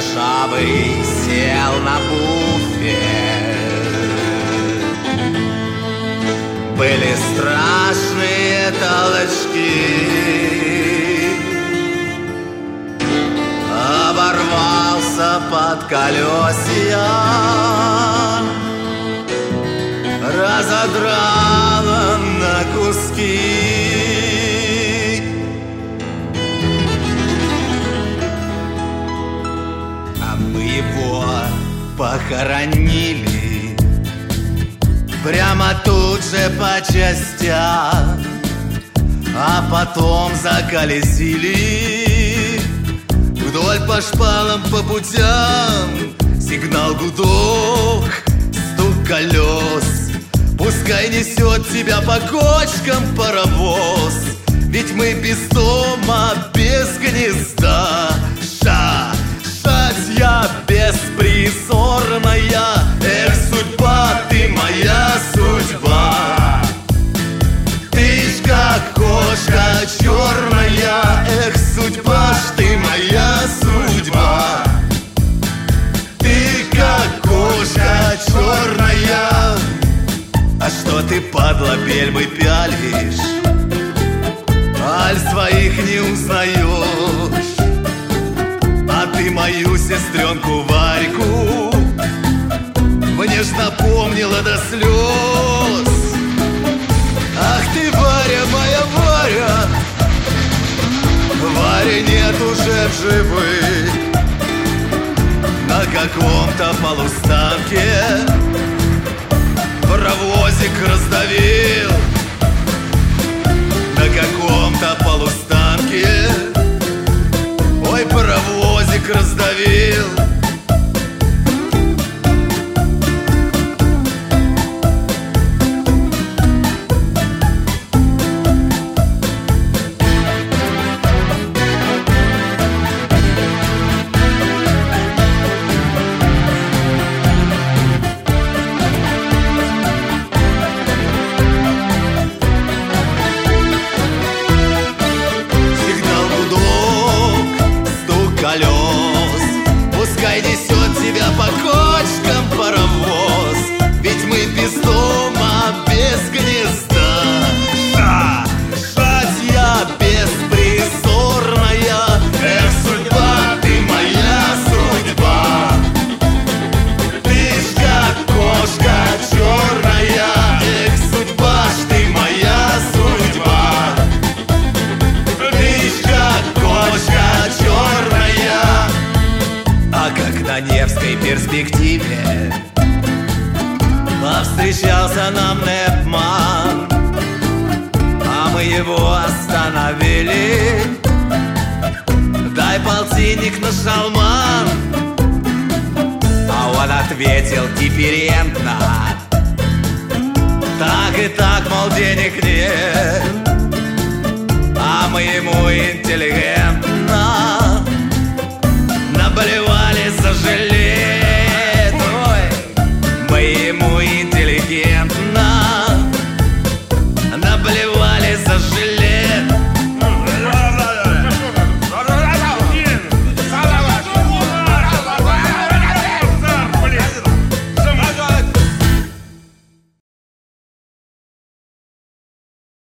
ржавый сел на буфет. Были страшные толчки, оборвался под колесья, разодрало на куски. А мы его похоронили прямо тут же по частям, а потом заколесили вдоль по шпалам, по путям. Сигнал, гудок, стук колес, пускай несет тебя по кочкам паровоз. Ведь мы без дома, без гнезда. Шатья беспризорная. Эх, судьба, ты моя судьба. Ты ж как кошка черная. Эх, судьба ж ты моя судьба. Ты как кошка черная. А что ты, падла, бельмы пялишь? Аль своих не узнаешь? А ты мою сестренку Варьку мне ж напомнила до слез. Ах ты, Варя, моя Варя. Вари нет уже в живых. На каком-то полустанке паровозик раздавил. На каком-то полустанке, ой, паровозик раздавил. Пускай несет тебя по кочкам паровоз. Ведь мы без дома, без гнезда. Шатья беспризорная. Эх, судьба, ты моя судьба. Ты ж как кошка черная. Эх, судьба ж ты моя судьба. Ты ж как кошка черная. А как на Невской перспективе повстречался нам Непман, а мы его остановили. Дай полтинник на шалман. А он ответил дифферентно: так и так, мол, денег нет. А мы ему